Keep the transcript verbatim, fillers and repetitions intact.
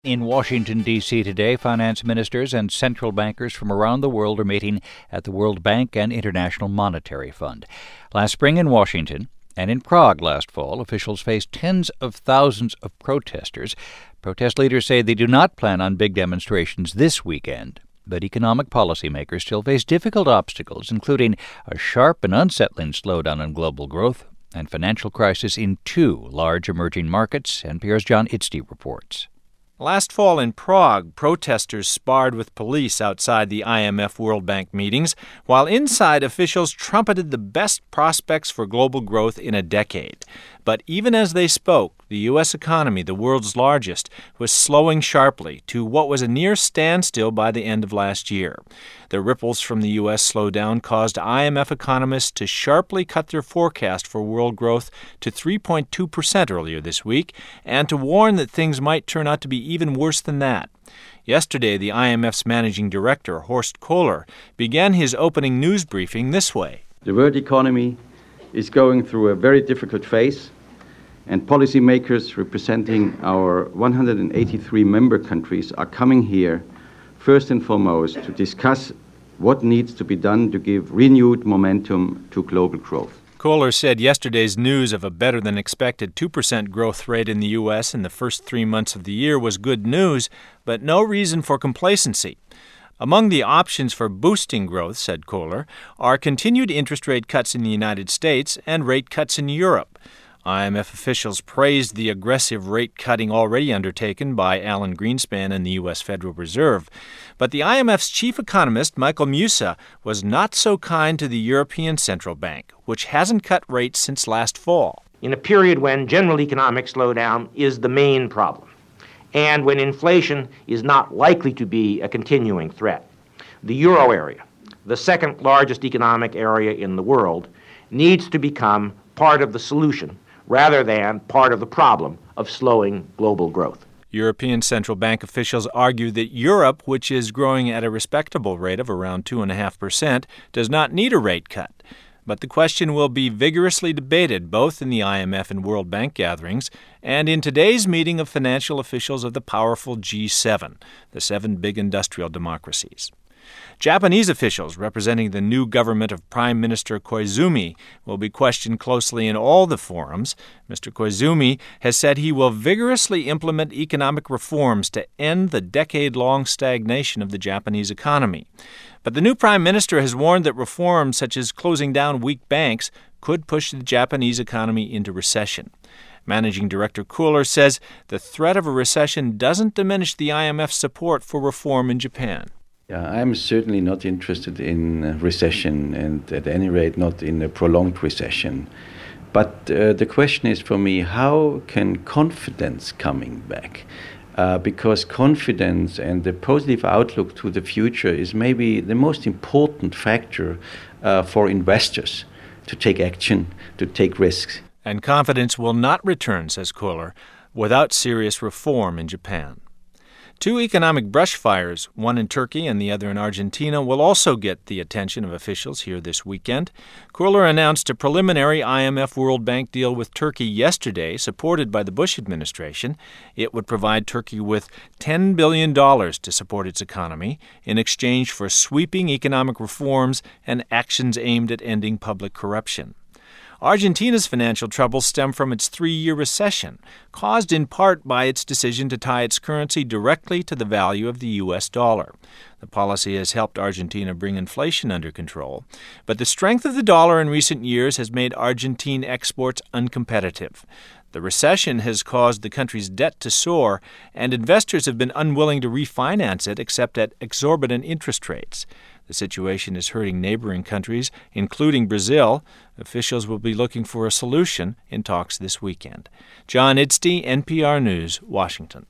In Washington, D C today, finance ministers and central bankers from around the world are meeting at the World Bank and International Monetary Fund. Last spring in Washington and in Prague last fall, officials faced tens of thousands of protesters. Protest leaders say they do not plan on big demonstrations this weekend. But economic policymakers still face difficult obstacles, including a sharp and unsettling slowdown in global growth and financial crisis in two large emerging markets. N P R's John Itzty reports. Last fall in Prague, protesters sparred with police outside the I M F World Bank meetings, while inside officials trumpeted the best prospects for global growth in a decade. But even as they spoke, the U S economy, the world's largest, was slowing sharply to what was a near standstill by the end of last year. The ripples from the U S slowdown caused I M F economists to sharply cut their forecast for world growth to three point two percent earlier this week, and to warn that things might turn out to be even worse than that. Yesterday, the I M F's managing director, Horst Kohler, began his opening news briefing this way. The world economy is going through a very difficult phase, and policymakers representing our one hundred eighty-three member countries are coming here first and foremost to discuss what needs to be done to give renewed momentum to global growth. Kohler said yesterday's news of a better-than-expected two percent growth rate in the U S in the first three months of the year was good news, but no reason for complacency. Among the options for boosting growth, said Kohler, are continued interest rate cuts in the United States and rate cuts in Europe. I M F officials praised the aggressive rate cutting already undertaken by Alan Greenspan and the U S Federal Reserve. But the I M F's chief economist, Michael Musa, was not so kind to the European Central Bank, which hasn't cut rates since last fall. In a period when general economic slowdown is the main problem, and when inflation is not likely to be a continuing threat, the euro area, the second largest economic area in the world, needs to become part of the solution rather than part of the problem of slowing global growth. European Central Bank officials argue that Europe, which is growing at a respectable rate of around two point five percent, does not need a rate cut. But the question will be vigorously debated both in the I M F and World Bank gatherings and in today's meeting of financial officials of the powerful G seven, the seven big industrial democracies. Japanese officials representing the new government of Prime Minister Koizumi will be questioned closely in all the forums. Mister Koizumi has said he will vigorously implement economic reforms to end the decade-long stagnation of the Japanese economy. But the new prime minister has warned that reforms such as closing down weak banks could push the Japanese economy into recession. Managing Director Kohler says the threat of a recession doesn't diminish the I M F's support for reform in Japan. Yeah, I'm certainly not interested in a recession, and at any rate not in a prolonged recession. But uh, the question is for me, how can confidence coming back? Uh, because confidence and the positive outlook to the future is maybe the most important factor uh, for investors to take action, to take risks. And confidence will not return, says Kohler, without serious reform in Japan. Two economic brush fires, one in Turkey and the other in Argentina, will also get the attention of officials here this weekend. Kohler announced a preliminary I M F World Bank deal with Turkey yesterday, supported by the Bush administration. It would provide Turkey with ten billion dollars to support its economy in exchange for sweeping economic reforms and actions aimed at ending public corruption. Argentina's financial troubles stem from its three-year recession, caused in part by its decision to tie its currency directly to the value of the U S dollar. The policy has helped Argentina bring inflation under control, but the strength of the dollar in recent years has made Argentine exports uncompetitive. The recession has caused the country's debt to soar, and investors have been unwilling to refinance it except at exorbitant interest rates. The situation is hurting neighboring countries, including Brazil. Officials will be looking for a solution in talks this weekend. John Itzty, N P R News, Washington.